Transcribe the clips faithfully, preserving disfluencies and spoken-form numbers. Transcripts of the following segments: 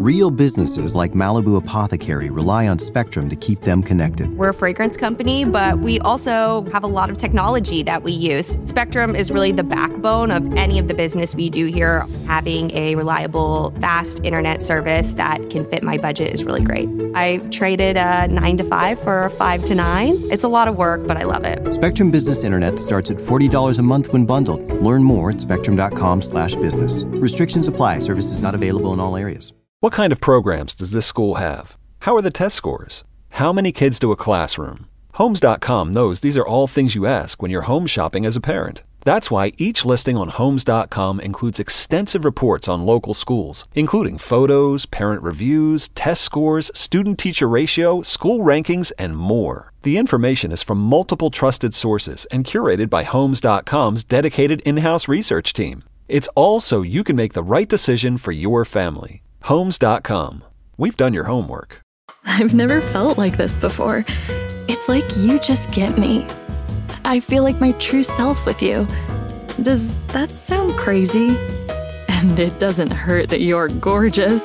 Real businesses like Malibu Apothecary rely on Spectrum to keep them connected. We're a fragrance company, but we also have a lot of technology that we use. Spectrum is really the backbone of any of the business we do here. Having a reliable, fast internet service that can fit my budget is really great. I traded a nine to five for a five to nine. It's a lot of work, but I love it. Spectrum Business Internet starts at forty dollars a month when bundled. Learn more at spectrum.com slash business. Restrictions apply. Services not available in all areas. What kind of programs does this school have? How are the test scores? How many kids do a classroom? Homes dot com knows these are all things you ask when you're home shopping as a parent. That's why each listing on Homes dot com includes extensive reports on local schools, including photos, parent reviews, test scores, student-teacher ratio, school rankings, and more. The information is from multiple trusted sources and curated by Homes dot com's dedicated in-house research team. It's all so you can make the right decision for your family. Homes dot com. We've done your homework. I've never felt like this before. It's like you just get me. I feel like my true self with you. Does that sound crazy? And it doesn't hurt that you're gorgeous.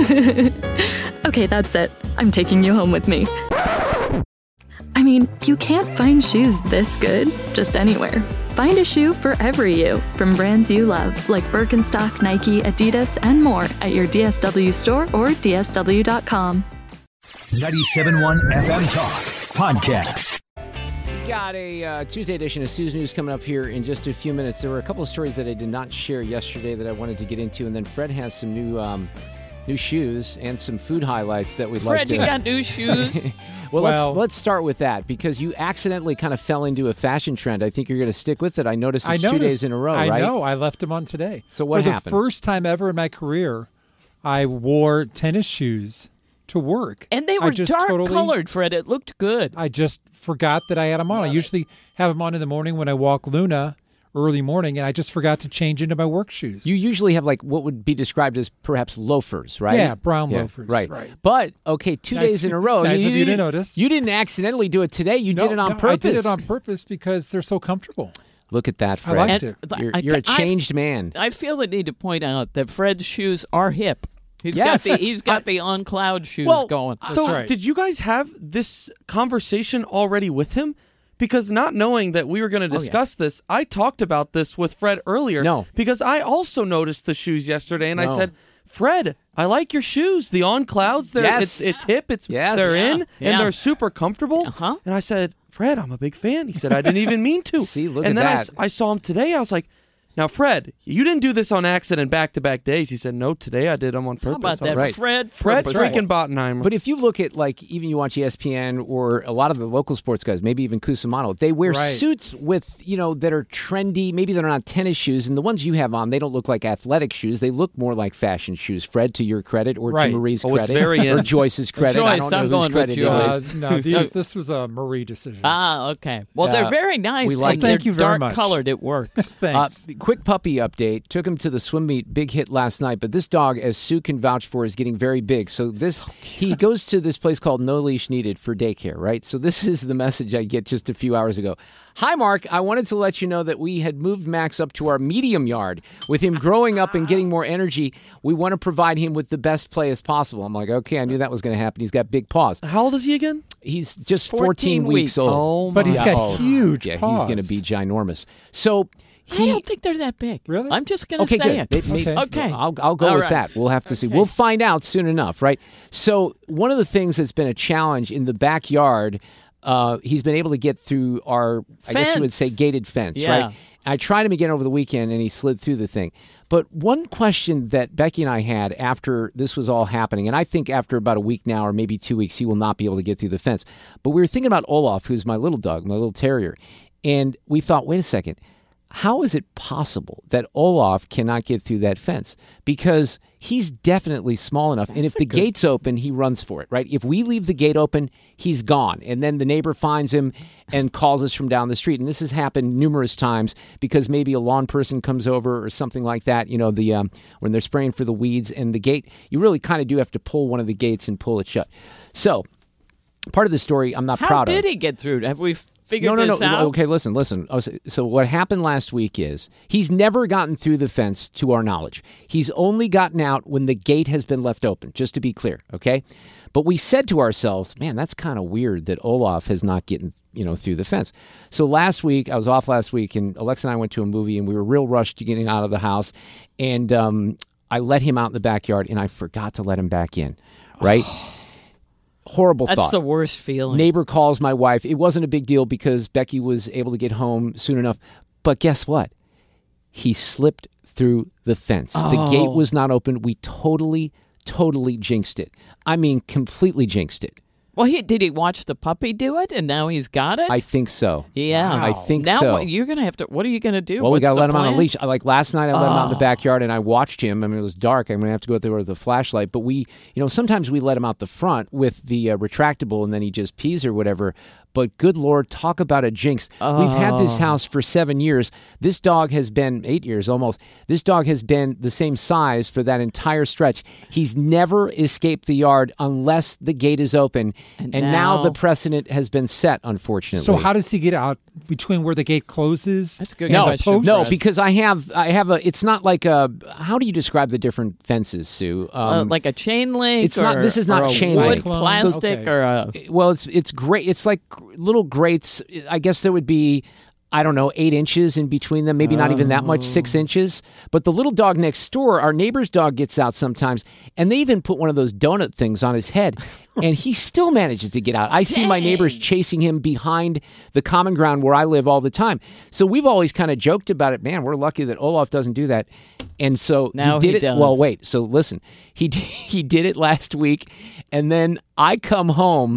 Okay, that's it. I'm taking you home with me. I mean, you can't find shoes this good just anywhere. Find a shoe for every you from brands you love, like Birkenstock, Nike, Adidas, and more at your D S W store or D S W dot com. ninety-seven point one F M Talk Podcast. Got a uh, Tuesday edition of Sue's News coming up here in just a few minutes. There were a couple of stories that I did not share yesterday that I wanted to get into, and then Fred has some new um, new shoes and some food highlights that we'd Fred, like to... Fred, you got new shoes? well, well, let's let's start with that, because you accidentally kind of fell into a fashion trend. I think you're going to stick with it. I noticed it's I noticed, two days in a row, I right? I know. I left them on today. So what For happened? For the first time ever in my career, I wore tennis shoes to work. And they were just dark totally, colored, Fred. It looked good. I just forgot that I had them on. Love I usually it. have them on in the morning when I walk Luna early morning, and I just forgot to change into my work shoes. You usually have like what would be described as perhaps loafers, right? Yeah, brown yeah, loafers. Right. right. But, okay, two nice, days in a row. Nice you, of you to notice. You didn't accidentally do it today. You no, did it on no, purpose. I did it on purpose because they're so comfortable. Look at that, Fred. I liked it. You're, I- you're a I- changed man. I feel the need to point out that Fred's shoes are hip. He's Yes. got the he's got the on cloud shoes well, going. So right. did you guys have this conversation already with him? Because not knowing that we were going to discuss this, I talked about this with Fred earlier. No. Because I also noticed the shoes yesterday, and I No. said, Fred, I like your shoes. The on clouds, they're Yes. it's it's hip, it's Yes. they're Yeah. in, Yeah. and they're super comfortable. Uh-huh. And I said, Fred, I'm a big fan. He said, I didn't even mean to. See, look and at then I that. s- I, saw him today. I was like, now, Fred, you didn't do this on accident back-to-back days. He said, no, today I did them on purpose. How about I was that, like, Fred? Fred Purposeful. freaking Bottenheimer. But if you look at, like, even you watch E S P N or a lot of the local sports guys, maybe even Cusimano, they wear Right. suits with, you know, that are trendy. Maybe they're not tennis shoes. And the ones you have on, they don't look like athletic shoes. They look more like fashion shoes. Fred, to your credit, or Right. to Marie's Oh, it's credit, very or in. Joyce's credit. I Joyce, don't know I'm whose going with credit it Uh, is. no, these, this was a Marie decision. Ah, okay. Well, Uh, they're very nice. we like and it. Thank they're you very dark much. colored. It works. Thanks. Uh, quick puppy update. Took him to the swim meet. Big hit last night. But this dog, as Sue can vouch for, is getting very big. So this he goes to this place called No Leash Needed for daycare, right? So this is the message I get just a few hours ago. Hi, Mark. I wanted to let you know that we had moved Max up to our medium yard. With him growing up and getting more energy, we want to provide him with the best play as possible. I'm like, okay, I knew that was going to happen. He's got big paws. How old is he again? He's just fourteen fourteen weeks weeks. old. Oh, But he's my- got Oh, huge yeah, paws. he's going to be ginormous. So I he. don't think they're that big. Really? I'm just going to Okay, say good. it. It may- Okay. Okay. I'll, I'll go All with right. that. We'll have to see. Okay. We'll find out soon enough, right? So one of the things that's been a challenge in the backyard, uh, he's been able to get through our, I guess you would say, Fence. gated fence, Yeah. right? I tried him again over the weekend, and he slid through the thing. But one question that Becky and I had after this was all happening, and I think after about a week now or maybe two weeks, he will not be able to get through the fence. But we were thinking about Olaf, who's my little dog, my little terrier. And we thought, wait a second. How is it possible that Olaf cannot get through that fence? Because he's definitely small enough. and if the gate's open, he runs for it, right? If we leave the gate open, he's gone. And then the neighbor finds him and calls us from down the street. And this has happened numerous times because maybe a lawn person comes over or something like that, you know, the um, when they're spraying for the weeds. And the gate, you really kind of do have to pull one of the gates and pull it shut. So part of the story I'm not How proud did of. he get through? Have we figured no, no, this no. out? Okay, listen, listen. So what happened last week is he's never gotten through the fence to our knowledge. He's only gotten out when the gate has been left open, just to be clear, okay? But we said to ourselves, man, that's kind of weird that Olaf has not gotten, you know, through the fence. So last week, I was off last week, and Alexa and I went to a movie, and we were real rushed to getting out of the house, and um, I let him out in the backyard, and I forgot to let him back in, right? Horrible That's thought. the worst feeling. Neighbor calls my wife. It wasn't a big deal because Becky was able to get home soon enough. But guess what? He slipped through the fence. Oh. The gate was not open. We totally, totally jinxed it. I mean, completely jinxed it. Well, he did he watch the puppy do it, and now he's got it? I think so. Yeah. I think now so. what- you're going to have to, what are you going to do? Well, we What's got to the let him on a plan? leash. Like last night, I let him out in the Oh. backyard, and I watched him. I mean, it was dark. I'm going to have to go there with the flashlight. But we, you know, sometimes we let him out the front with the uh, retractable, and then he just pees or whatever. But good Lord, talk about a jinx. We've had this Oh. house for seven years. This dog has been, eight years almost, this dog has been the same size for that entire stretch. He's never escaped the yard unless the gate is open. And, And now, now- the precedent has been set, unfortunately. So how does he get out between where the gate closes? That's a good and the question, post? No, Fred. because I have, I have a. It's not like a. How do you describe the different fences, Sue? Uh, Um, like a chain link? it's not- or- this is not or a chain wood, link. plastic, Okay. or a... well, it's it's great. It's like little grates. I guess there would be, I don't know, eight inches in between them. Maybe not even that much, six inches. But the little dog next door, our neighbor's dog, gets out sometimes, and they even put one of those donut things on his head, and he still manages to get out. I see my neighbors chasing him behind the common ground where I live all the time. So we've always kind of joked about it. Man, we're lucky that Olaf doesn't do that. And so Now he did he it. does. Well, wait. So listen, he d- he did it last week, and then I come home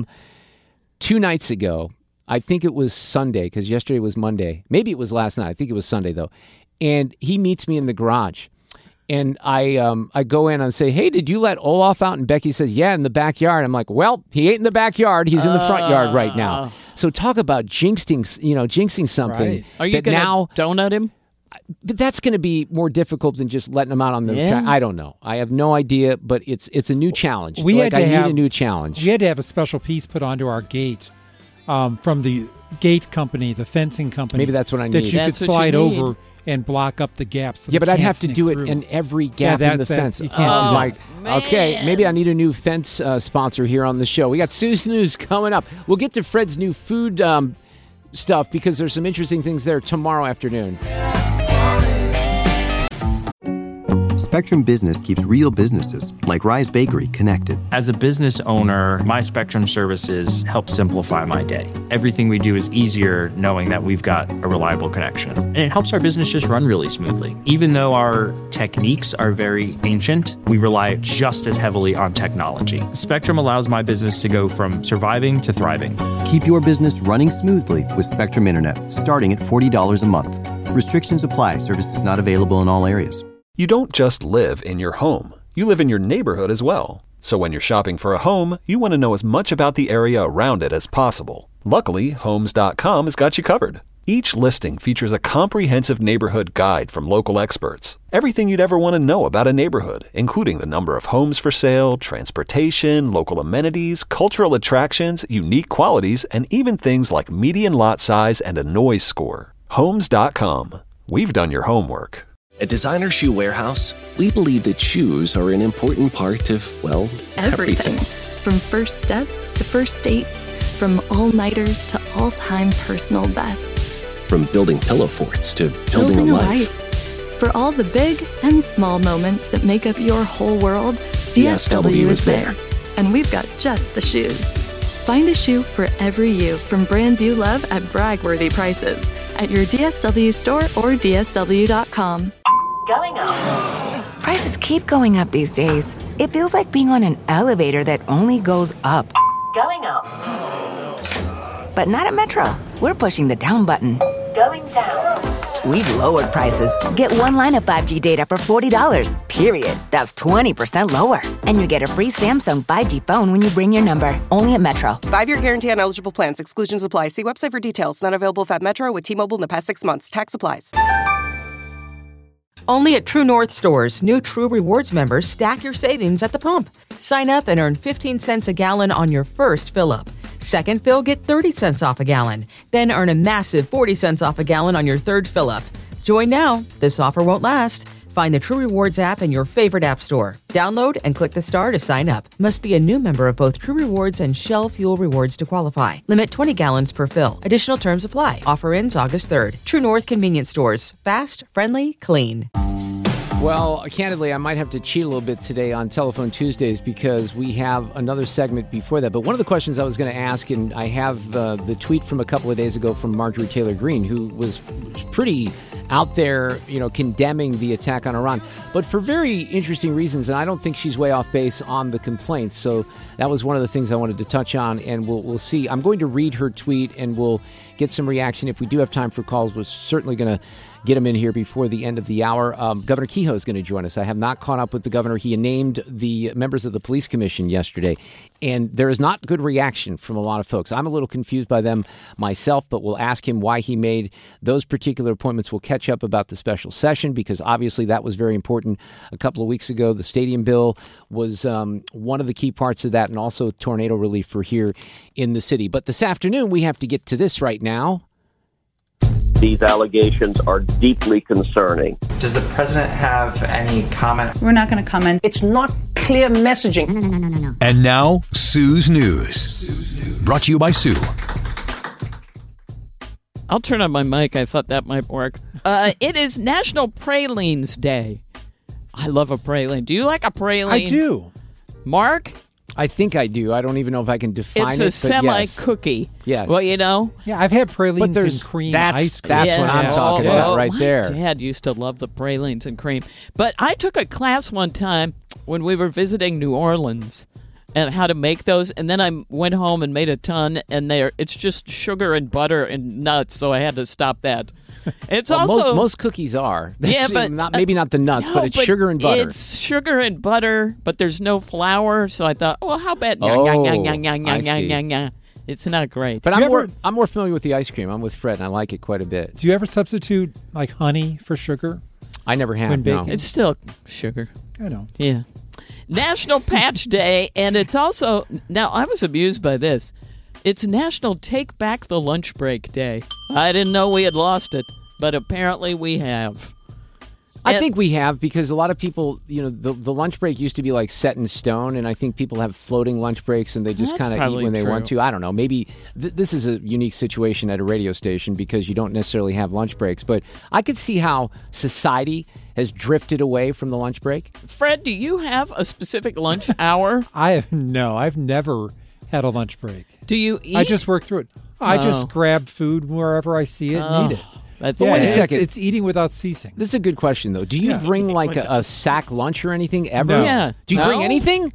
two nights ago. I think it was Sunday because yesterday was Monday. Maybe it was last night. I think it was Sunday though. And he meets me in the garage, and I um I go in and say, "Hey, did you let Olaf out?" And Becky says, "Yeah, in the backyard." I'm like, "Well, he ain't in the backyard. He's in the front yard right now." So talk about jinxing, you know, jinxing something. Right. Are you that going to now? donut him? But that's going to be more difficult than just letting him out on the. Yeah. Tra- I don't know. I have no idea, but it's it's a new challenge. We like had to I have- need a new challenge. We had to have a special piece put onto our gate um, from the gate company, the fencing company. Maybe that's what I That need. you That's could what you slide need. over and block up the gaps. So Yeah, they but I'd can't have to sneak do it through. in every gap that- in the that- fence. you can't do oh, that. my- Okay, maybe I need a new fence uh, sponsor here on the show. We got Sue's News coming up. We'll get to Fred's new food um, stuff because there's some interesting things there tomorrow afternoon. Spectrum Business keeps real businesses, like Rise Bakery, connected. As a business owner, my Spectrum services help simplify my day. Everything we do is easier knowing that we've got a reliable connection. And it helps our business just run really smoothly. Even though our techniques are very ancient, we rely just as heavily on technology. Spectrum allows my business to go from surviving to thriving. Keep your business running smoothly with Spectrum Internet, starting at forty dollars a month. Restrictions apply. Services not available in all areas. You don't just live in your home. You live in your neighborhood as well. So when you're shopping for a home, you want to know as much about the area around it as possible. Luckily, Homes dot com has got you covered. Each listing features a comprehensive neighborhood guide from local experts. Everything you'd ever want to know about a neighborhood, including the number of homes for sale, transportation, local amenities, cultural attractions, unique qualities, and even things like median lot size and a noise score. Homes dot com. We've done your homework. At Designer Shoe Warehouse, we believe that shoes are an important part of, well, Everything. everything. From first steps to first dates, from all-nighters to all-time personal bests. From building pillow forts to building, Building a a life. life. For all the big and small moments that make up your whole world, D S W is there. And we've got just the shoes. Find a shoe for every you from brands you love at brag-worthy prices at your D S W store or D S W dot com. Going up. Prices keep going up these days. It feels like being on an elevator that only goes up. Going up. But not at Metro. We're pushing the down button. Going down. We've lowered prices. Get one line of five G data for forty dollars, period. That's twenty percent lower. And you get a free Samsung five G phone when you bring your number. Only at Metro. Five-year guarantee on eligible plans. Exclusions apply. See website for details. Not available at Metro with T-Mobile in the past six months. Tax applies. Only at True North stores, new True Rewards members stack your savings at the pump. Sign up and earn fifteen cents a gallon on your first fill-up. Second fill, get thirty cents off a gallon. Then earn a massive forty cents off a gallon on your third fill-up. Join now. This offer won't last. Find the True Rewards app in your favorite app store. Download and click the star to sign up. Must be a new member of both True Rewards and Shell Fuel Rewards to qualify. Limit twenty gallons per fill. Additional terms apply. Offer ends August third. True North Convenience Stores. Fast, friendly, clean. Well, candidly, I might have to cheat a little bit today on Telephone Tuesdays because we have another segment before that. But one of the questions I was going to ask, and I have uh, the tweet from a couple of days ago from Marjorie Taylor Greene, who was pretty out there, you know, condemning the attack on Iran, but for very interesting reasons. And I don't think she's way off base on the complaints. So that was one of the things I wanted to touch on, and we'll we'll see. I'm going to read her tweet, and we'll get some reaction. If we do have time for calls, we're certainly going to get him in here before the end of the hour. Um, Governor Kehoe is going to join us. I have not caught up with the governor. He named the members of the police commission yesterday, and there is not good reaction from a lot of folks. I'm a little confused by them myself, but we'll ask him why he made those particular appointments. We'll catch up about the special session because obviously that was very important a couple of weeks ago. The stadium bill was um, one of the key parts of that, and also tornado relief for here in the city. But this afternoon, we have to get to this right now. These allegations are deeply concerning. Does the president have any comment? We're not going to comment. It's not clear messaging. No, no, no, no, no, no. And now, Sue's News. Brought to you by Sue. I'll turn on my mic. I thought that might work. Uh, it is National Pralines Day. I love a praline. Do you like a praline? I do. Mark? I think I do. I don't even know if I can define it's it. It's a semi-cookie. Yes. yes. Well, you know. Yeah, I've had pralines and cream that's, ice cream. That's yeah. what I'm talking oh, about oh, right my there. Dad used to love the pralines and cream. But I took a class one time when we were visiting New Orleans and how to make those. And then I went home and made a ton. And they're, it's just sugar and butter and nuts. So I had to stop that. It's well, also most, most cookies are. Yeah, but not maybe not the nuts, no, but it's but sugar and butter. It's sugar and butter, but there's no flour. So I thought, well, how about oh, it's not great. But I'm ever, more I'm more familiar with the ice cream. I'm with Fred, and I like it quite a bit. Do you ever substitute like honey for sugar? I never have. When no. It's still sugar. I know. Yeah. National Patch Day, and it's also now I was amused by this. It's National Take Back the Lunch Break Day. I didn't know we had lost it, but apparently we have. I and, think we have because a lot of people, you know, the, the lunch break used to be like set in stone, and I think people have floating lunch breaks and they just kind of eat when they true. want to. I don't know. Maybe th- this is a unique situation at a radio station because you don't necessarily have lunch breaks, but I could see how society has drifted away from the lunch break. Fred, do you have a specific lunch hour? I have no. I've never had a lunch break. Do you eat? I just work through it. I oh. just grab food wherever I see it oh. and eat it. That's but wait a second. It's, it's eating without ceasing. This is a good question, though. Do you yeah. bring like a, a sack lunch or anything ever? No. Yeah. Do you no? bring anything?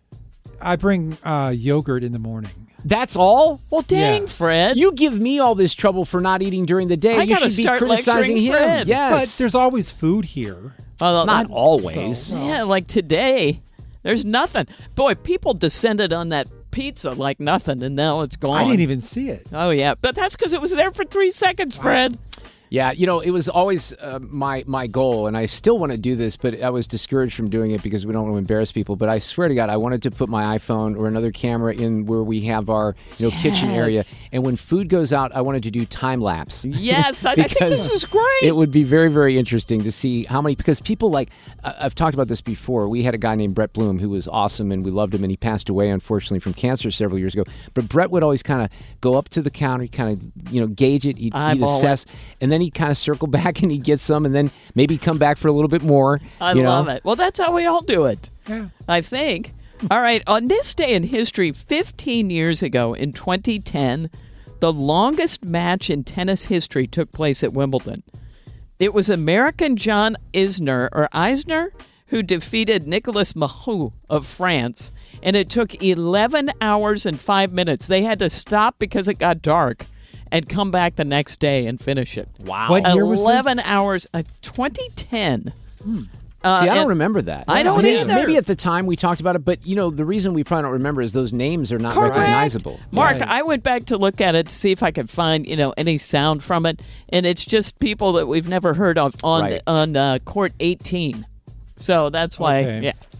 I bring uh, yogurt in the morning. That's all? Well, dang, yeah. Fred. You give me all this trouble for not eating during the day. I you gotta should be start criticizing him. Fred. Yes. But there's always food here. Well, not I, always. So, yeah, like today, there's nothing. Boy, people descended on that pizza like nothing, and now it's gone. I didn't even see it. Oh, yeah. But that's because it was there for three seconds, Fred. Yeah, you know, it was always uh, my my goal, and I still want to do this, but I was discouraged from doing it because we don't want to embarrass people. But I swear to God, I wanted to put my iPhone or another camera in where we have our you know yes. kitchen area, and when food goes out, I wanted to do time lapse. Yes, I, I think this is great. It would be very, very interesting to see how many, because people like, uh, I've talked about this before. We had a guy named Brett Bloom who was awesome, and we loved him, and he passed away, unfortunately, from cancer several years ago. But Brett would always kind of go up to the counter, kind of, you know, gauge it, he'd, he'd assess, it. and then he'd kind of circle back and he'd get some, and then maybe come back for a little bit more. I you love know? it. Well, that's how we all do it. Yeah. I think. All right. On this day in history, fifteen years ago in twenty ten, the longest match in tennis history took place at Wimbledon. It was American John Isner, or Eisner, who defeated Nicolas Mahut of France, and it took eleven hours and five minutes. They had to stop because it got dark and come back the next day and finish it. Wow. What year was eleven this? hours, uh, twenty ten. Hmm. Uh, See, I don't and- remember that. I don't maybe, either. Maybe at the time we talked about it, but you know the reason we probably don't remember is those names are not Correct. recognizable. Mark, Right. I went back to look at it to see if I could find, you know, any sound from it, and it's just people that we've never heard of on Right. on uh, court eighteen. So that's why, Okay. yeah.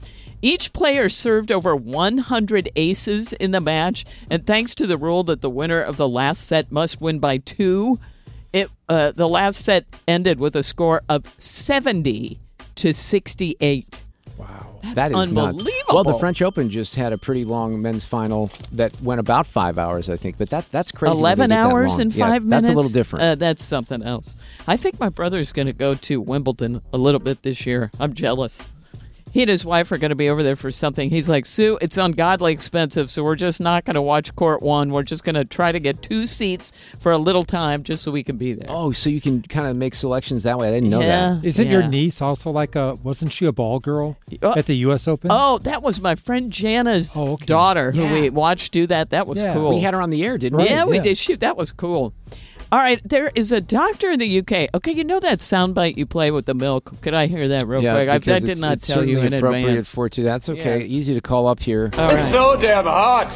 Each player served over one hundred aces in the match, and thanks to the rule that the winner of the last set must win by two, it uh, the last set ended with a score of seventy to sixty-eight. That's that is unbelievable. Nuts. Well, the French Open just had a pretty long men's final that went about five hours, I think. But that that's crazy. Eleven hours and five yeah, minutes. That's a little different. Uh, that's something else. I think my brother's going to go to Wimbledon a little bit this year. I'm jealous. He and his wife are going to be over there for something. He's like, Sue, it's ungodly expensive, so we're just not going to watch court one. We're just going to try to get two seats for a little time just so we can be there. Oh, so you can kind of make selections that way. I didn't know Yeah, that. Isn't yeah. your niece also like a, wasn't she a ball girl Oh. at the U S Open? Oh, that was my friend Jana's Oh, okay. daughter who Yeah. we watched do that. That was Yeah. cool. We had her on the air, didn't we? yeah, we yeah. did. Shoot, that was cool. All right, there is a doctor in the U K. Okay, you know that soundbite you play with the milk? Could I hear that real Yeah, quick? I, I because did it's, not it's tell you certainly in appropriate advance. for two. That's okay. Yes. Easy to call up here. All right. So damn hot.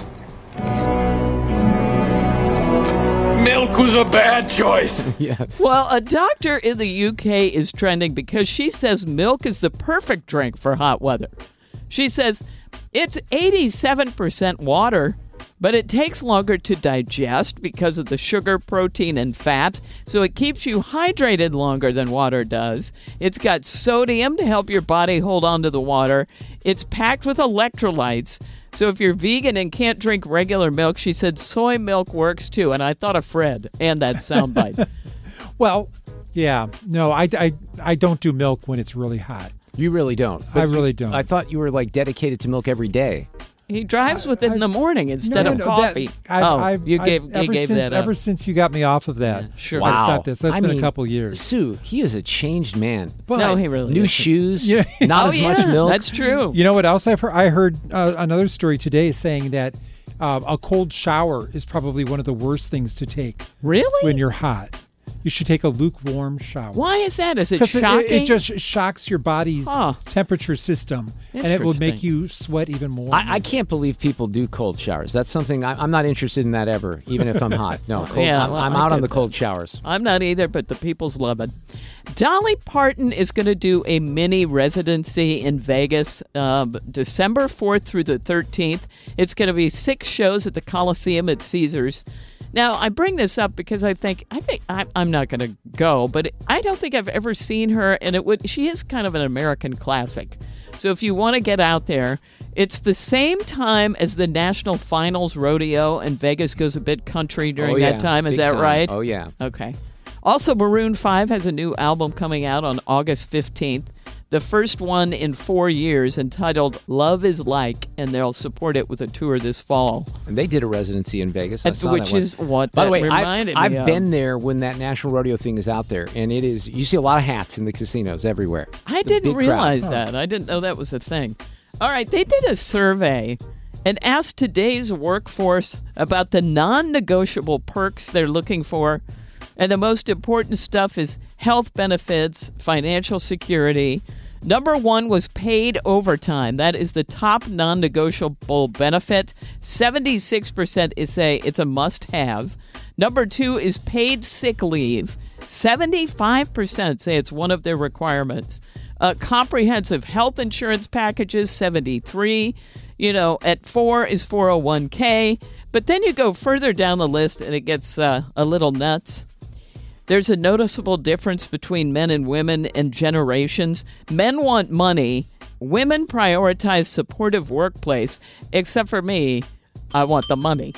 Milk was a bad choice. Yes. Well, a doctor in the U K is trending because she says milk is the perfect drink for hot weather. She says it's eighty-seven percent water, but it takes longer to digest because of the sugar, protein, and fat, so it keeps you hydrated longer than water does. It's got sodium to help your body hold on to the water. It's packed with electrolytes, so if you're vegan and can't drink regular milk, she said soy milk works too, and I thought of Fred and that soundbite. Well, yeah. No, I, I, I don't do milk when it's really hot. You really don't. I But really you- don't. I thought you were like dedicated to milk every day. He drives with it in the morning instead No, of no, coffee. that- I- oh, I've- you I've- gave, you ever gave since, that up. Ever since you got me off of that, sure. I Wow. stopped this. That's I been mean, a couple years. Sue, he is a changed man. But No, he really New isn't. shoes, Yeah. not Oh, as yeah, much milk. That's true. You know what else I've heard? I heard uh, another story today saying that uh, a cold shower is probably one of the worst things to take Really? when you're hot. You should take a lukewarm shower. Why is that? Is it 'Cause it, shocking? it just shocks your body's Huh. temperature system, and it will make Interesting. you sweat even more. I, I can't believe people do cold showers. That's something I, I'm not interested in that ever, even if I'm hot. No, cold, Yeah, I'm, well, I'm I out on get the that. cold showers. I'm not either, but the people's love it. Dolly Parton is going to do a mini residency in Vegas um, December fourth through the thirteenth. It's going to be six shows at the Coliseum at Caesars. Now, I bring this up because I think I think I, I'm not going to go, but I don't think I've ever seen her, and it would. She is kind of an American classic. So if you want to get out there, it's the same time as the National Finals Rodeo, and Vegas goes a bit country during Oh, yeah. that time. Is Big that time. right? Oh, yeah. Okay. Also, Maroon five has a new album coming out on August fifteenth. The first one in four years, entitled Love is Like, and they'll support it with a tour this fall. And they did a residency in Vegas. I Uh, saw which that one. is what By that the way, reminded I've, me I've of. been there when that National Rodeo thing is out there, and it is. You see a lot of hats in the casinos everywhere. I It's a didn't big crowd. realize that. I didn't know that was a thing. All right, they did a survey and asked today's workforce about the non-negotiable perks they're looking for. And the most important stuff is health benefits, financial security. Number one was paid overtime. That is the top non-negotiable benefit. seventy-six percent is say it's a must-have. Number two is paid sick leave. seventy-five percent say it's one of their requirements. Uh, comprehensive health insurance packages, seventy-three. You know, at four is four oh one k. But then you go further down the list and it gets uh, a little nuts. There's a noticeable difference between men and women and generations. Men want money. Women prioritize supportive workplace. Except for me, I want the money.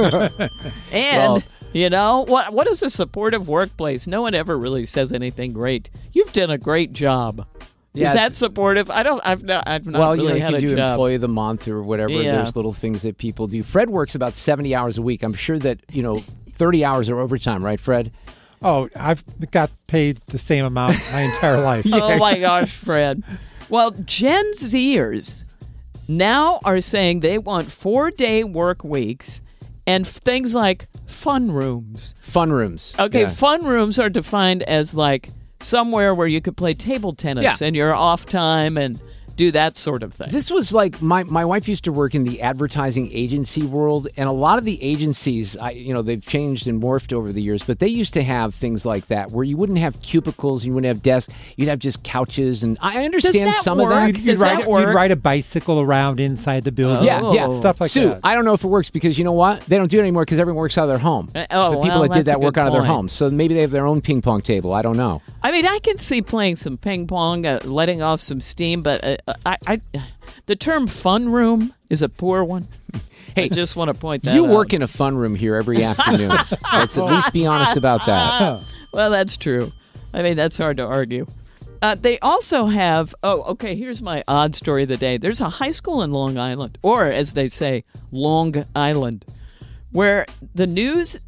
And, Well- you know, what what is a supportive workplace? No one ever really says anything great. You've done a great job. Yeah, Is that supportive? I don't. I've not. I've not well, really you know, you had can a do job. employee of the month or whatever. Yeah. There's little things that people do. Fred works about seventy hours a week. I'm sure that, you know, thirty hours are overtime, right, Fred? Oh, I've got paid the same amount my entire life. Oh my gosh, Fred. Well, Gen Zers now are saying they want four-day work weeks and f- things like fun rooms. Fun rooms. Okay, Yeah. fun rooms are defined as like somewhere where you could play table tennis Yeah. and your off time and do that sort of thing. This was like my, my wife used to work in the advertising agency world, and a lot of the agencies, I, you know, they've changed and morphed over the years, but they used to have things like that where you wouldn't have cubicles, you wouldn't have desks, you'd have just couches, and I understand some work? of that. You'd, you'd, ride, you'd ride a bicycle around inside the building. Yeah, yeah, stuff like Sue, that. I don't know if it works because you know what? They don't do it anymore because everyone works out of their home. Uh, oh, the people well, that did that's that a work good out of their point. homes, so maybe they have their own ping pong table. I don't know. I mean, I can see playing some ping pong, uh, letting off some steam, but uh, I, I, the term "fun room" is a poor one. Hey, I just want to point that you out. You work in a fun room here every afternoon. Let's at least be honest about that. Well, that's true. I mean, that's hard to argue. Uh, they also have, oh, okay, here's my odd story of the day. There's a high school in Long Island, or as they say, Long Island, where the news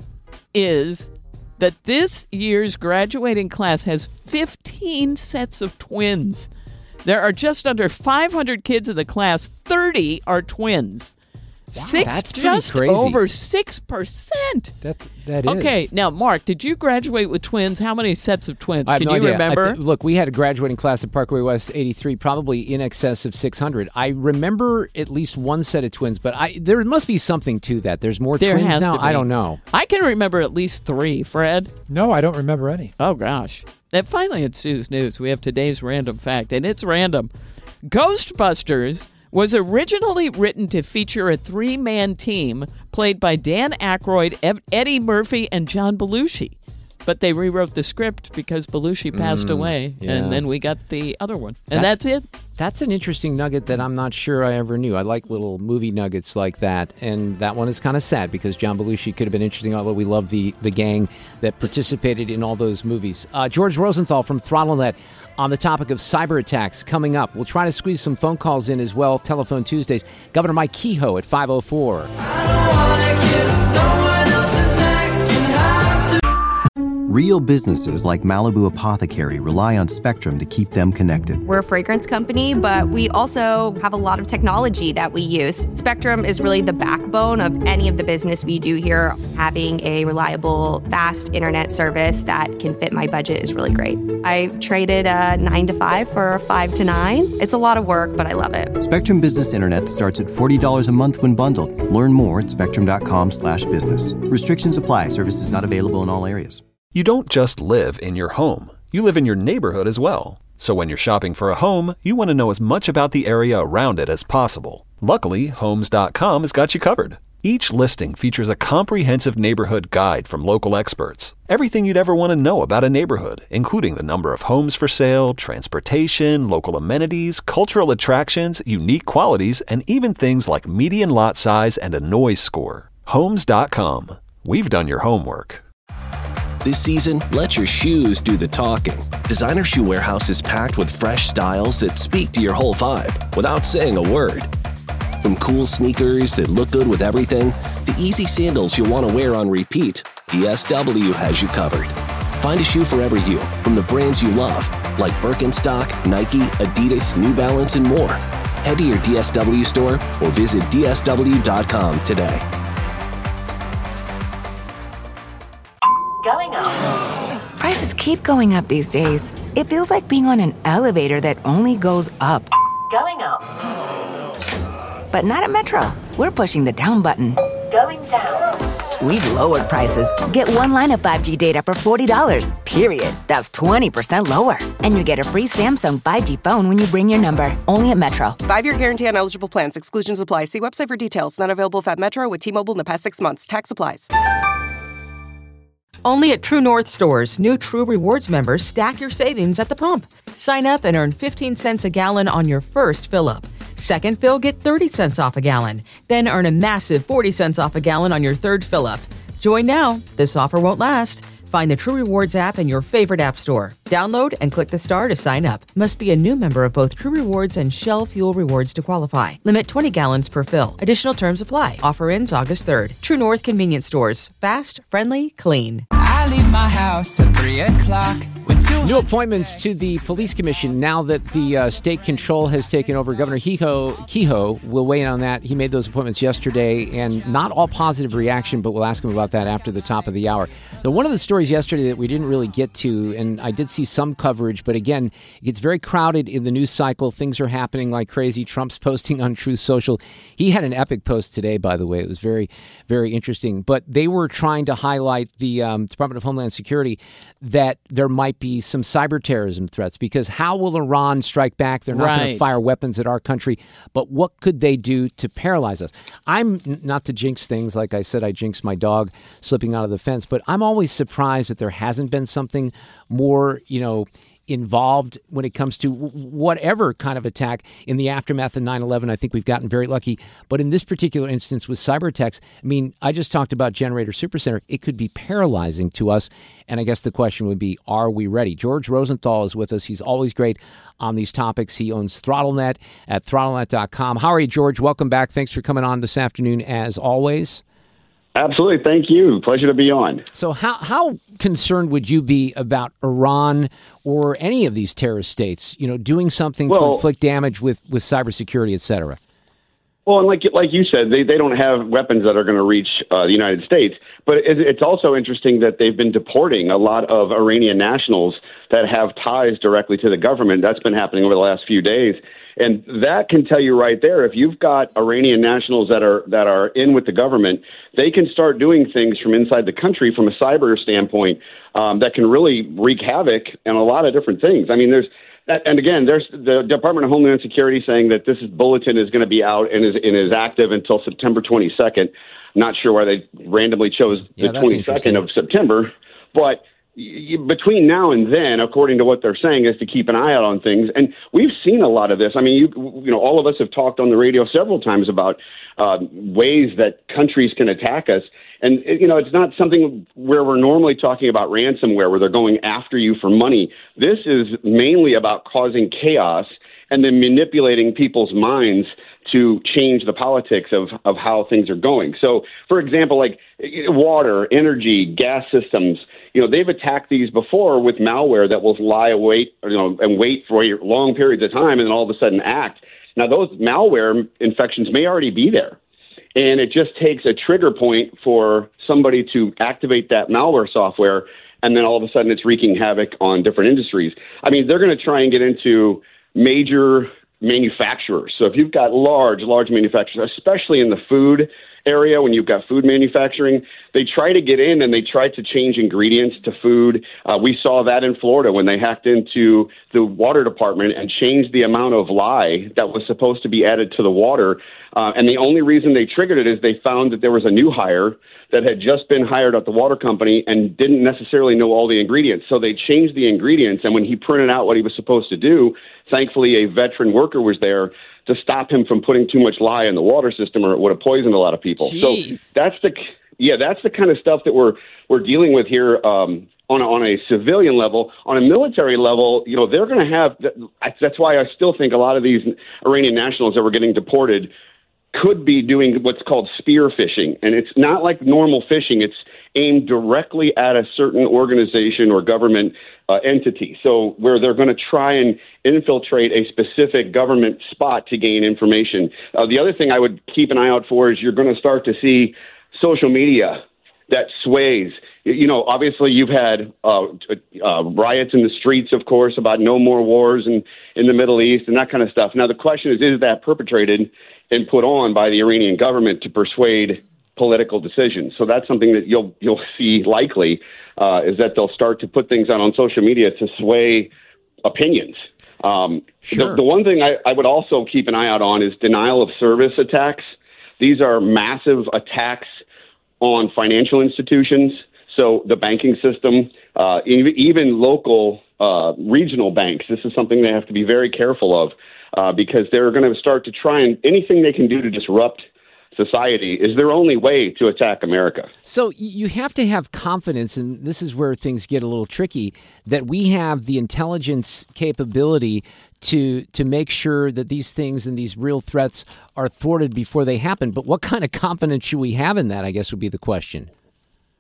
is that this year's graduating class has fifteen sets of twins. There are just under five hundred kids in the class. thirty are twins. Wow, Six, that's just crazy. over six percent. That's that is. Okay, now Mark, did you graduate with twins? How many sets of twins? I have Can no you idea. remember? I th- look, we had a graduating class at Parkway West eighty-three, probably in excess of six hundred. I remember at least one set of twins, but I there must be something to that. There's more There twins has now. to be. I don't know. I can remember at least three. Fred? No, I don't remember any. Oh gosh! And finally, in Sue's News, we have today's random fact, and it's random. Ghostbusters was originally written to feature a three-man team played by Dan Aykroyd, Ed- Eddie Murphy, and John Belushi. But they rewrote the script because Belushi passed Mm, away, yeah. and then we got the other one. And that's, That's- it. That's an interesting nugget that I'm not sure I ever knew. I like little movie nuggets like that, and that one is kind of sad because John Belushi could have been interesting, although we love the, the gang that participated in all those movies. Uh, George Rosenthal from ThrottleNet on the topic of cyber attacks coming up. We'll try to squeeze some phone calls in as well, Telephone Tuesdays. Governor Mike Kehoe at five oh four. Real businesses like Malibu Apothecary rely on Spectrum to keep them connected. We're a fragrance company, but we also have a lot of technology that we use. Spectrum is really the backbone of any of the business we do here. Having a reliable, fast internet service that can fit my budget is really great. I traded a nine to five for a five to nine. It's a lot of work, but I love it. Spectrum Business Internet starts at forty dollars a month when bundled. Learn more at spectrum.com slash business. Restrictions apply. Services not available in all areas. You don't just live in your home. You live in your neighborhood as well. So when you're shopping for a home, you want to know as much about the area around it as possible. Luckily, Homes dot com has got you covered. Each listing features a comprehensive neighborhood guide from local experts. Everything you'd ever want to know about a neighborhood, including the number of homes for sale, transportation, local amenities, cultural attractions, unique qualities, and even things like median lot size and a noise score. Homes dot com. We've done your homework. This season, let your shoes do the talking. Designer Shoe Warehouse is packed with fresh styles that speak to your whole vibe without saying a word. From cool sneakers that look good with everything, to easy sandals you'll want to wear on repeat, D S W has you covered. Find a shoe for every you from the brands you love, like Birkenstock, Nike, Adidas, New Balance, and more. Head to your D S W store or visit D S W dot com today. Going up. Prices keep going up these days. It feels like being on an elevator that only goes up. Going up. But not at Metro. We're pushing the down button. Going down. We've lowered prices. Get one line of five G data for forty dollars. Period. That's twenty percent lower. And you get a free Samsung five G phone when you bring your number. Only at Metro. Five-year guarantee on eligible plans. Exclusions apply. See website for details. Not available at Metro with T-Mobile in the past six months. Tax applies. Only at True North stores, new True Rewards members stack your savings at the pump. Sign up and earn fifteen cents a gallon on your first fill-up. Second fill, get thirty cents off a gallon. Then earn a massive forty cents off a gallon on your third fill-up. Join now. This offer won't last. Find the True Rewards app in your favorite app store. Download and click the star to sign up. Must be a new member of both True Rewards and Shell Fuel Rewards to qualify. Limit twenty gallons per fill. Additional terms apply. Offer ends August third. True North Convenience Stores. Fast, friendly, clean. I leave my house at three o'clock. New appointments to the police commission now that the uh, state control has taken over. Governor Kehoe, Kehoe will weigh in on that. He made those appointments yesterday, and not all positive reaction, but we'll ask him about that after the top of the hour. Now, one of the stories yesterday that we didn't really get to, and I did see some coverage, but again, it gets very crowded in the news cycle. Things are happening like crazy. Trump's posting on Truth Social. He had an epic post today, by the way. It was very, very interesting. But they were trying to highlight the um, Department of Homeland Security that there might be some cyber terrorism threats, because how will Iran strike back? They're not right. going to fire weapons at our country, but what could they do to paralyze us? I'm not to jinx things. Like I said, I jinxed my dog slipping out of the fence, but I'm always surprised that there hasn't been something more, you know, involved when it comes to whatever kind of attack. In the aftermath of nine eleven, I think we've gotten very lucky. But in this particular instance with cyber attacks, I mean, I just talked about Generator Supercenter. It could be paralyzing to us. And I guess the question would be, are we ready? George Rosenthal is with us. He's always great on these topics. He owns ThrottleNet at throttle net dot com. How are you, George? Welcome back. Thanks for coming on this afternoon, as always. Absolutely. Thank you. Pleasure to be on. So how how concerned would you be about Iran or any of these terrorist states, you know, doing something well, to inflict damage with, with cybersecurity, et cetera? Well, and like like you said, they, they don't have weapons that are going to reach uh, the United States. But it, it's also interesting that they've been deporting a lot of Iranian nationals that have ties directly to the government. That's been happening over the last few days. And that can tell you right there, if you've got Iranian nationals that are that are in with the government, they can start doing things from inside the country from a cyber standpoint um, that can really wreak havoc and a lot of different things. I mean, there's and again, there's the Department of Homeland Security saying that this bulletin is going to be out and is and is active until September twenty-second. Not sure why they randomly chose the yeah, twenty-second of September, but between now and then, according to what they're saying, is to keep an eye out on things. And we've seen a lot of this. I mean, you, you know, all of us have talked on the radio several times about uh, ways that countries can attack us. And, you know, it's not something where we're normally talking about ransomware, where they're going after you for money. This is mainly about causing chaos and then manipulating people's minds to change the politics of, of how things are going. So, for example, like water, energy, gas systems, you know, they've attacked these before with malware that will lie await, you know, and wait for long periods of time and then all of a sudden act. Now, those malware infections may already be there. And it just takes a trigger point for somebody to activate that malware software, and then all of a sudden it's wreaking havoc on different industries. I mean, they're going to try and get into major manufacturers. So if you've got large, large manufacturers, especially in the food area, when you've got food manufacturing, they try to get in and they try to change ingredients to food. Uh, we saw that in Florida when they hacked into the water department and changed the amount of lye that was supposed to be added to the water. Uh, and the only reason they triggered it is they found that there was a new hire that had just been hired at the water company and didn't necessarily know all the ingredients. So they changed the ingredients. And when he printed out what he was supposed to do, thankfully a veteran worker was there to stop him from putting too much lye in the water system, or it would have poisoned a lot of people. Jeez. So that's the yeah, that's the kind of stuff that we're we're dealing with here um, on a, on a civilian level. On a military level, you know, they're going to have. That's why I still think a lot of these Iranian nationals that were getting deported could be doing what's called spear phishing, and it's not like normal phishing. It's aimed directly at a certain organization or government uh, entity. So where they're going to try and infiltrate a specific government spot to gain information. Uh, the other thing I would keep an eye out for is you're going to start to see social media that sways. You know, obviously you've had uh, uh, riots in the streets, of course, about no more wars in, in the Middle East and that kind of stuff. Now, the question is, is that perpetrated and put on by the Iranian government to persuade political decisions? So that's something that you'll you'll see likely uh, is that they'll start to put things out on social media to sway opinions. Um, sure. the, the one thing I, I would also keep an eye out on is denial of service attacks. These are massive attacks on financial institutions. So the banking system, uh, even local uh, regional banks, this is something they have to be very careful of uh, because they're going to start to try and anything they can do to disrupt society is their only way to attack America. So you have to have confidence, and this is where things get a little tricky, that we have the intelligence capability to to make sure that these things and these real threats are thwarted before they happen. But what kind of confidence should we have in that, I guess, would be the question.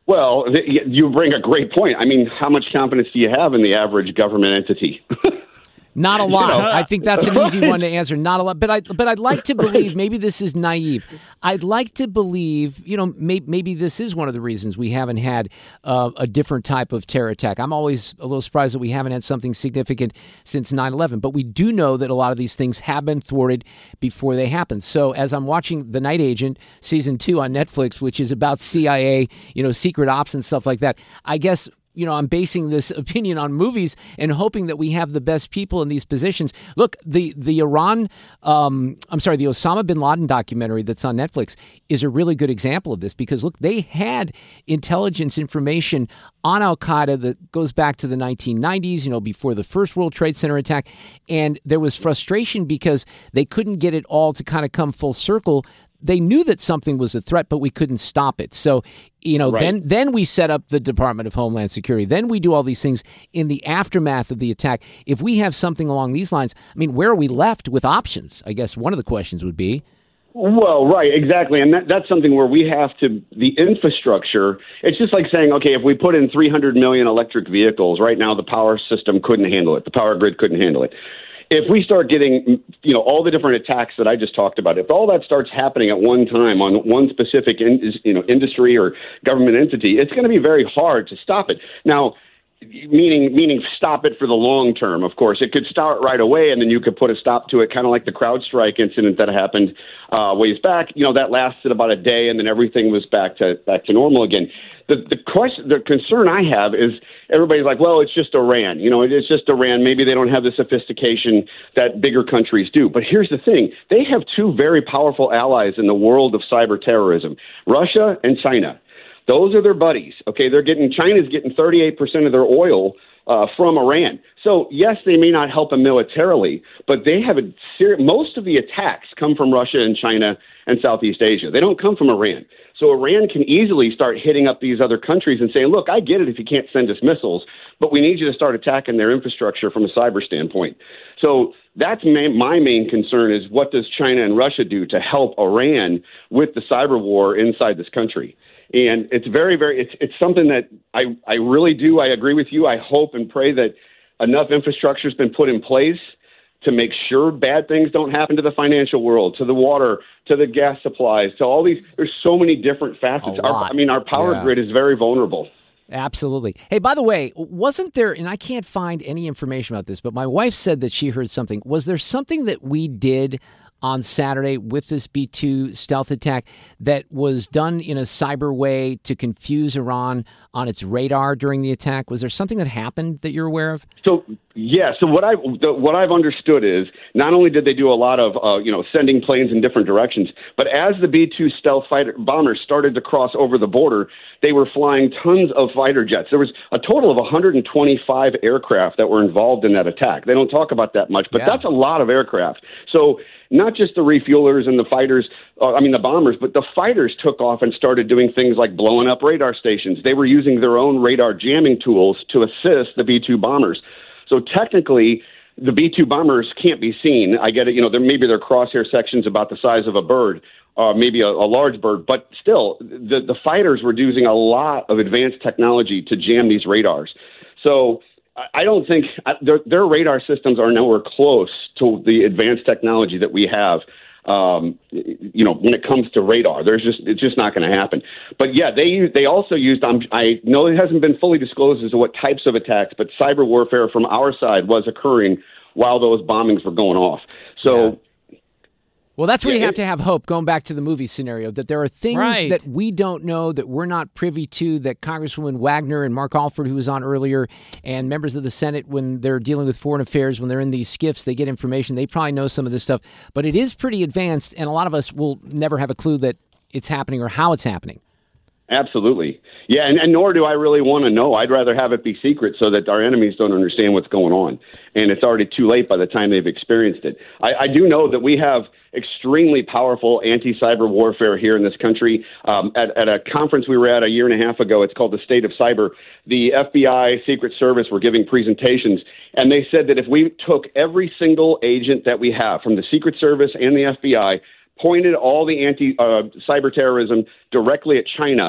Well, you bring a great point. I mean, how much confidence do you have in the average government entity? Not a lot. You know. I think that's an easy one to answer. Not a lot. But I but I'd like to believe, maybe this is naive. I'd like to believe, you know, may, maybe this is one of the reasons we haven't had uh, a different type of terror attack. I'm always a little surprised that we haven't had something significant since nine eleven. But we do know that a lot of these things have been thwarted before they happen. So as I'm watching The Night Agent season two on Netflix, which is about C I A, you know, secret ops and stuff like that, I guess, you know, I'm basing this opinion on movies and hoping that we have the best people in these positions. Look, the the Iran, um, I'm sorry, the Osama bin Laden documentary that's on Netflix is a really good example of this because, look, they had intelligence information on Al-Qaeda that goes back to the nineteen nineties, you know, before the first World Trade Center attack. And there was frustration because they couldn't get it all to kind of come full circle. They knew that something was a threat, but we couldn't stop it. So, you know, right. then then we set up the Department of Homeland Security. Then we do all these things in the aftermath of the attack. If we have something along these lines, I mean, where are we left with options? I guess one of the questions would be. Well, right, exactly. And that, that's something where we have to, the infrastructure, it's just like saying, okay, if we put in three hundred million electric vehicles, right now the power system couldn't handle it. The power grid couldn't handle it. If we start getting, you know, all the different attacks that I just talked about, if all that starts happening at one time on one specific, in, you know, industry or government entity, it's going to be very hard to stop it. Now, meaning meaning stop it for the long term, of course. It could start right away, and then you could put a stop to it, kind of like the CrowdStrike incident that happened uh, ways back. You know, that lasted about a day, and then everything was back to back to normal again. The the question, the concern I have is everybody's like, well, it's just Iran. You know, it's just Iran. Maybe they don't have the sophistication that bigger countries do. But here's the thing. They have two very powerful allies in the world of cyber terrorism, Russia and China. Those are their buddies. Okay, they're getting, China's getting thirty-eight percent of their oil uh, from Iran. So, yes, they may not help them militarily, but they have a ser- most of the attacks come from Russia and China and Southeast Asia. They don't come from Iran. So Iran can easily start hitting up these other countries and saying, look, I get it if you can't send us missiles, but we need you to start attacking their infrastructure from a cyber standpoint. So that's my, my main concern is what does China and Russia do to help Iran with the cyber war inside this country? And it's very, very, it's it's something that I, I really do. I agree with you. I hope and pray that enough infrastructure has been put in place to make sure bad things don't happen to the financial world, to the water, to the gas supplies, to all these. There's so many different facets. Our, I mean, our power yeah. grid is very vulnerable. Absolutely. Hey, by the way, wasn't there, and I can't find any information about this, but my wife said that she heard something. Was there something that we did on Saturday with this B two stealth attack that was done in a cyber way to confuse Iran on its radar during the attack? Was there something that happened that you're aware of? So, yeah. So what I the, what I've understood is not only did they do a lot of uh, you know sending planes in different directions, but as the B two stealth fighter bombers started to cross over the border, they were flying tons of fighter jets. There was a total of one hundred twenty-five aircraft that were involved in that attack. They don't talk about that much, but yeah. that's a lot of aircraft. So not just the refuelers and the fighters, uh, I mean the bombers, but the fighters took off and started doing things like blowing up radar stations. They were using their own radar jamming tools to assist the B two bombers. So technically, the B two bombers can't be seen. I get it, you know, there maybe their crosshair sections about the size of a bird, uh, maybe a, a large bird, but still, the, the fighters were using a lot of advanced technology to jam these radars. So I don't think their, their radar systems are nowhere close to the advanced technology that we have. Um, you know, when it comes to radar, there's just it's just not going to happen. But yeah, they they also used. Um, I know it hasn't been fully disclosed as to what types of attacks, but cyber warfare from our side was occurring while those bombings were going off. So. Yeah. Well, that's where you have to have hope, going back to the movie scenario, that there are things right. that we don't know, that we're not privy to, that Congresswoman Wagner and Mark Alford, who was on earlier, and members of the Senate, when they're dealing with foreign affairs, when they're in these skiffs, they get information. They probably know some of this stuff. But it is pretty advanced, and a lot of us will never have a clue that it's happening or how it's happening. Absolutely. Yeah, and, and nor do I really want to know. I'd rather have it be secret so that our enemies don't understand what's going on. And it's already too late by the time they've experienced it. I, I do know that we have extremely powerful anti-cyber warfare here in this country. Um, at, at a conference we were at a year and a half ago, it's called the State of Cyber. The F B I, Secret Service were giving presentations, and they said that if we took every single agent that we have from the Secret Service and the F B I, pointed all the anti uh, cyber terrorism directly at China,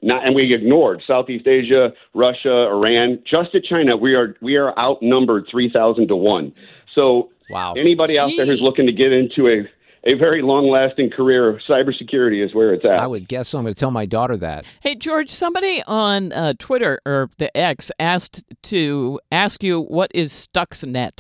not, and we ignored Southeast Asia, Russia, Iran. Just at China, we are we are outnumbered three thousand to one. So wow. anybody Jeez. out there who's looking to get into a, a very long-lasting career, cybersecurity is where it's at. I would guess so. I'm going to tell my daughter that. Hey, George, somebody on uh, Twitter or the X asked to ask you, what is Stuxnet?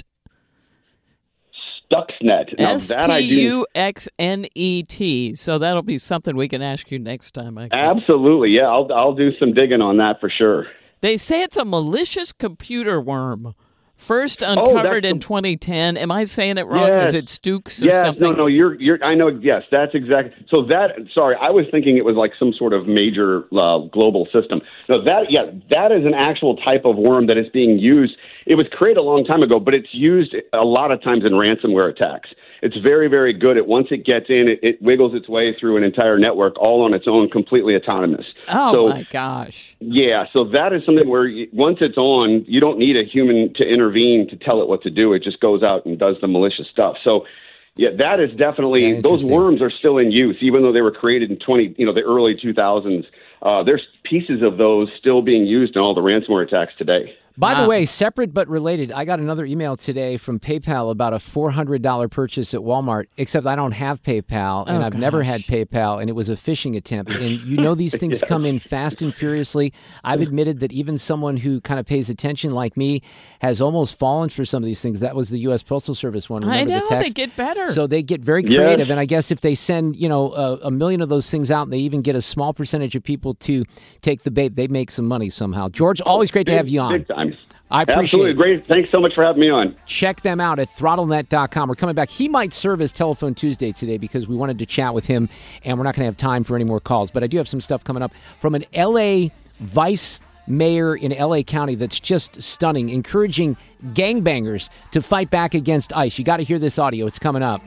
Stuxnet. Now, S that I T do. U X N E T. So that'll be something we can ask you next time. I guess. Absolutely, yeah. I'll I'll do some digging on that for sure. They say it's a malicious computer worm. First uncovered oh, in the, twenty ten. Am I saying it wrong? Yes, Is it Stooks or yes, something? no, no. You're, you're. I know. Yes, that's exactly. So that. Sorry, I was thinking it was like some sort of major uh, global system. No, that. Yeah, that is an actual type of worm that is being used. It was created a long time ago, but it's used a lot of times in ransomware attacks. It's very, very good at once it gets in, it, it wiggles its way through an entire network all on its own, completely autonomous. Oh, so, my gosh. Yeah, so that is something where you, once it's on, you don't need a human to intervene to tell it what to do. It just goes out and does the malicious stuff. So, yeah, that is definitely, yeah, those worms are still in use, even though they were created in twenty, you know, the early two thousands. Uh, there's pieces of those still being used in all the ransomware attacks today. By wow. the way, separate but related, I got another email today from PayPal about a four hundred dollars purchase at Walmart, except I don't have PayPal, and oh, I've gosh. never had PayPal, and it was a phishing attempt. And you know these things yeah. come in fast and furiously. I've admitted that even someone who kind of pays attention like me has almost fallen for some of these things. That was the U S Postal Service one. Remember I know, the text? they get better. So they get very creative, yes. and I guess if they send, you know, a, a million of those things out, and they even get a small percentage of people to take the bait, they make some money somehow. George, always great to big, have you on. Big time. I appreciate Absolutely. it. Great. Thanks so much for having me on. Check them out at throttle net dot com. We're coming back. He might serve as Telephone Tuesday today because we wanted to chat with him, and we're not going to have time for any more calls. But I do have some stuff coming up from an L A vice mayor in L A County that's just stunning, encouraging gangbangers to fight back against ICE. You got to hear this audio. It's coming up.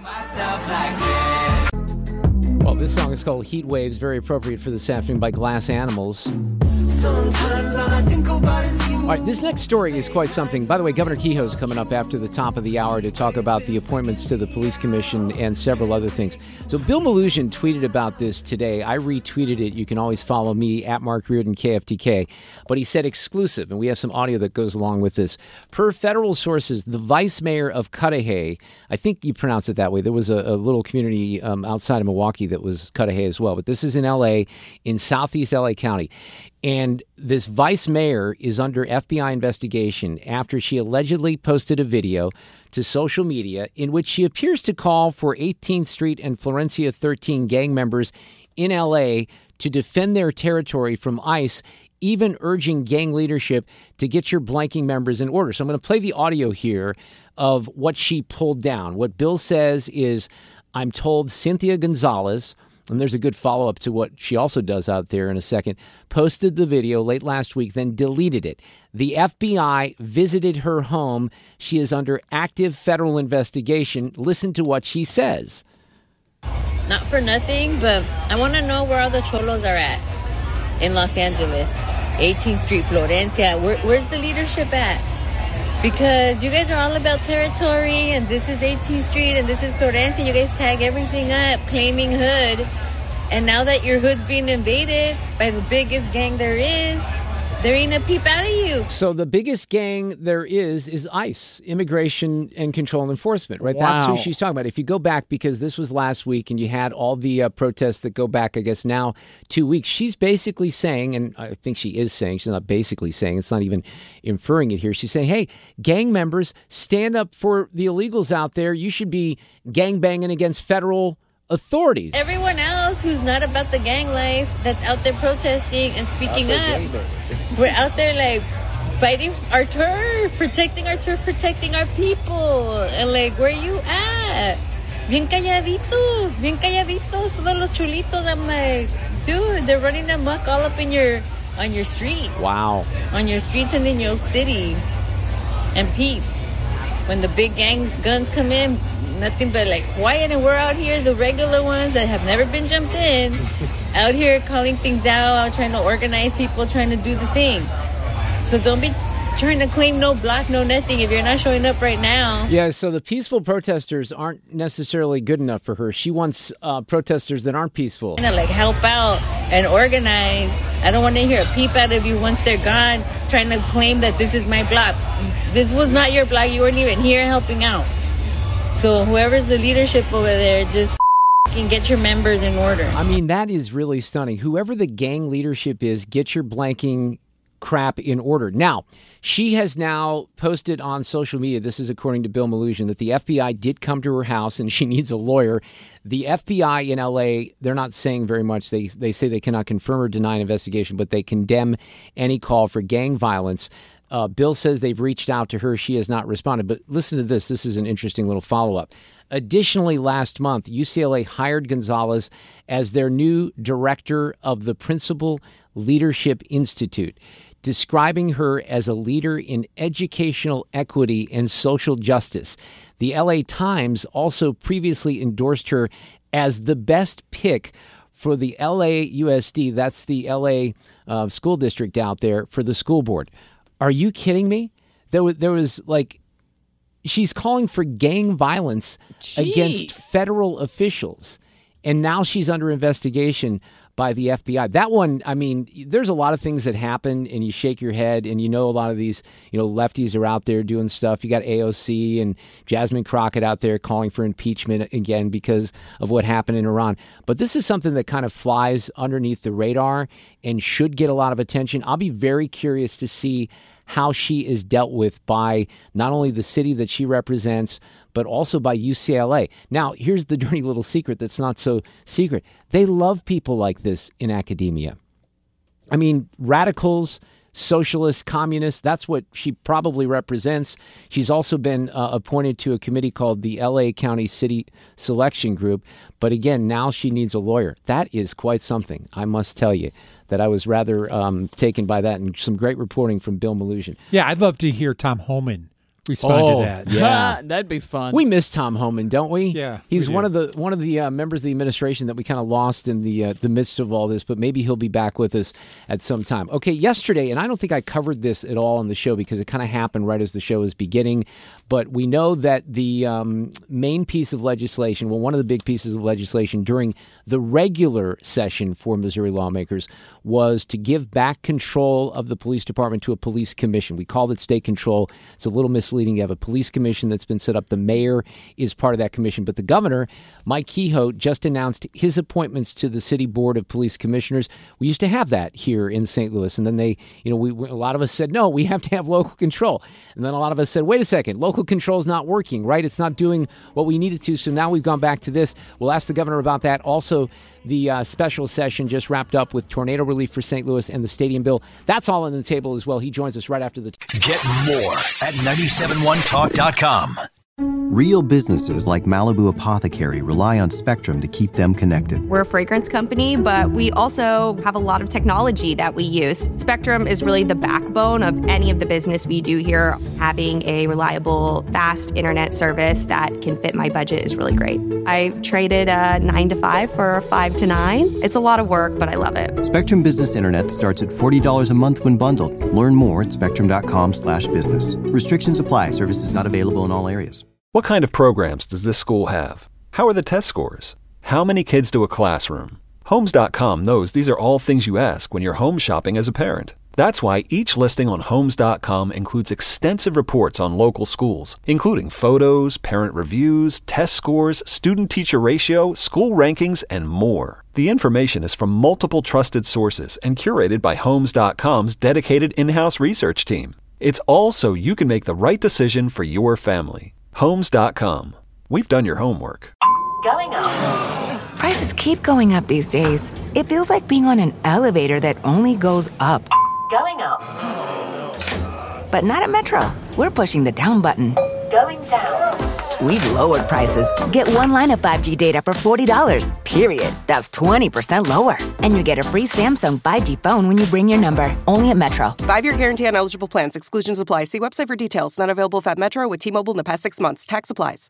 Well, this song is called Heat Waves, very appropriate for this afternoon by Glass Animals. Sometimes all I think about is you. All right, this next story is quite something. By the way, Governor Kehoe's coming up after the top of the hour to talk about the appointments to the police commission and several other things. So Bill Melugin tweeted about this today. I retweeted it. You can always follow me at Mark Reardon, K F T K. But he said exclusive, and we have some audio that goes along with this. Per federal sources, the vice mayor of Cudahy, I think you pronounce it that way. There was a, a little community um, outside of Milwaukee that was Cudahy as well. But this is in L A, in southeast L A County. And this vice mayor is under F B I investigation after she allegedly posted a video to social media in which she appears to call for eighteenth Street and Florencia thirteen gang members in L A to defend their territory from ICE, even urging gang leadership to get your blanking members in order. So I'm going to play the audio here of what she pulled down. What Bill says is, I'm told Cynthia Gonzalez, and there's a good follow-up to what she also does out there in a second, posted the video late last week, then deleted it. The F B I visited her home. She is under active federal investigation. Listen to what she says. Not for nothing, but I want to know where all the cholos are at in Los Angeles. eighteenth Street, Florencia. Where, where's the leadership at? Because you guys are all about territory, and this is eighteenth Street, and this is Florencia. You guys tag everything up, claiming hood. And now that your hood's being invaded by the biggest gang there is, there ain't a peep out of you. So the biggest gang there is is ICE, Immigration and Control and Enforcement, right? Wow. That's who she's talking about. If you go back, because this was last week, and you had all the uh, protests that go back, I guess, now two weeks, she's basically saying, and I think she is saying, she's not basically saying, it's not even inferring it here. She's saying, hey, gang members, stand up for the illegals out there. You should be gangbanging against federal authorities. Everyone else who's not about the gang life, that's out there protesting and speaking up, we're out there like fighting our turf, protecting our turf, protecting our people. And like, where you at? Bien calladitos, bien calladitos, todos los chulitos. I'm like, dude, they're running amok all up in your, on your streets. Wow. On your streets and in your city. And Pete, when the big gang guns come in, nothing but like quiet, and we're out here, the regular ones that have never been jumped in, out here calling things out, trying to organize people, trying to do the thing. So don't be trying to claim no block, no nothing if you're not showing up right now. Yeah, so the peaceful protesters aren't necessarily good enough for her. She wants uh, protesters that aren't peaceful. To like help out and organize I don't want to hear a peep out of you once they're gone, trying to claim that this is my block. This was not your block. You weren't even here helping out. So whoever's the leadership over there, just f***ing get your members in order. I mean, that is really stunning. Whoever the gang leadership is, get your blanking crap in order. Now, she has now posted on social media, this is according to Bill Malugin, that the F B I did come to her house and she needs a lawyer. The F B I in L A, they're not saying very much. They they say they cannot confirm or deny an investigation, but they condemn any call for gang violence. Uh, Bill says they've reached out to her. She has not responded. But listen to this. This is an interesting little follow-up. Additionally, last month, U C L A hired Gonzalez as their new director of the Principal Leadership Institute, describing her as a leader in educational equity and social justice. The L A Times also previously endorsed her as the best pick for the L A U S D, that's the L A uh, school district out there, for the school board. Are you kidding me? There was, there was like, she's calling for gang violence Jeez. against federal officials, and now she's under investigation by the F B I. That one, I mean, there's a lot of things that happen and you shake your head, and you know a lot of these, you know, lefties are out there doing stuff. You got A O C and Jasmine Crockett out there calling for impeachment again because of what happened in Iran. But this is something that kind of flies underneath the radar and should get a lot of attention. I'll be very curious to see how she is dealt with by not only the city that she represents, but also by U C L A. Now, here's the dirty little secret that's not so secret. They love people like this in academia. I mean, radicals, socialists, communists, that's what she probably represents. She's also been uh, appointed to a committee called the L A County City Selection Group. But again, now she needs a lawyer. That is quite something, I must tell you, that I was rather um, taken by that, and some great reporting from Bill Malugin. Yeah, I'd love to hear Tom Homan respond oh, to that. Yeah, that'd be fun. We miss Tom Homan, don't we? Yeah, he's we one do. of the one of the uh, members of the administration that we kind of lost in the uh, the midst of all this. But maybe he'll be back with us at some time. Okay, yesterday, and I don't think I covered this at all on the show because it kind of happened right as the show was beginning. But we know that the um, main piece of legislation, well, one of the big pieces of legislation during the regular session for Missouri lawmakers was to give back control of the police department to a police commission. We called it state control. It's a little misleading. You have a police commission that's been set up. The mayor is part of that commission. But the governor, Mike Kehoe, just announced his appointments to the city board of police commissioners. We used to have that here in Saint Louis. And then they, you know, we a lot of us said, no, we have to have local control. And then a lot of us said, wait a second, local control is not working, right? It's not doing what we needed to. So now we've gone back to this. We'll ask the governor about that. Also, the uh, special session just wrapped up with tornado relief for Saint Louis and the stadium bill. That's all on the table as well. He joins us right after the... T- Get more at nine seven one talk dot com. Real businesses like Malibu Apothecary rely on Spectrum to keep them connected. We're a fragrance company, but we also have a lot of technology that we use. Spectrum is really the backbone of any of the business we do here. Having a reliable, fast internet service that can fit my budget is really great. I traded a nine to five for a five to nine. It's a lot of work, but I love it. Spectrum Business Internet starts at forty dollars a month when bundled. Learn more at spectrum.com slash business. Restrictions apply. Services not available in all areas. What kind of programs does this school have? How are the test scores? How many kids do a classroom? Homes dot com knows these are all things you ask when you're home shopping as a parent. That's why each listing on Homes dot com includes extensive reports on local schools, including photos, parent reviews, test scores, student-teacher ratio, school rankings, and more. The information is from multiple trusted sources and curated by Homes dot com's dedicated in-house research team. It's all so you can make the right decision for your family. Homes dot com. We've done your homework. Going up. Prices keep going up these days. It feels like being on an elevator that only goes up. Going up. But not at Metro. We're pushing the down button. Going down. We've lowered prices. Get one line of five G data for forty dollars, period. That's twenty percent lower. And you get a free Samsung five G phone when you bring your number. Only at Metro. Five-year guarantee on eligible plans. Exclusions apply. See website for details. Not available at Metro with T-Mobile in the past six months. Tax applies.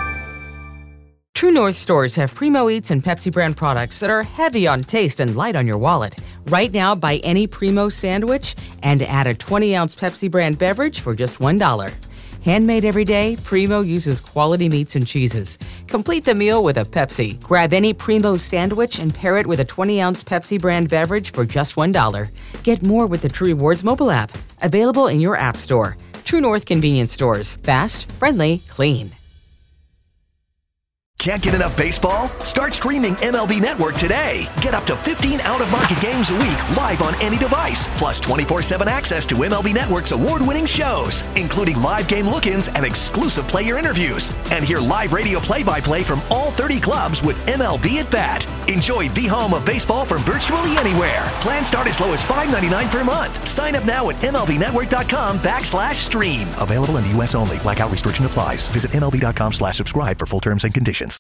True North stores have Primo Eats and Pepsi brand products that are heavy on taste and light on your wallet. Right now, buy any Primo sandwich and add a twenty-ounce Pepsi brand beverage for just one dollar. Handmade every day, Primo uses quality meats and cheeses. Complete the meal with a Pepsi. Grab any Primo sandwich and pair it with a twenty-ounce Pepsi brand beverage for just one dollar. Get more with the True Rewards mobile app. Available in your app store. True North Convenience Stores. Fast, friendly, clean. Can't get enough baseball? Start streaming M L B Network today. Get up to fifteen out-of-market games a week live on any device, plus twenty-four seven access to M L B Network's award-winning shows, including live game look-ins and exclusive player interviews. And hear live radio play-by-play from all thirty clubs with M L B at Bat. Enjoy the home of baseball from virtually anywhere. Plans start as low as five ninety-nine per month. Sign up now at MLBnetwork.com backslash stream. Available in the U S only. Blackout restriction applies. Visit MLB.com slash subscribe for full terms and conditions.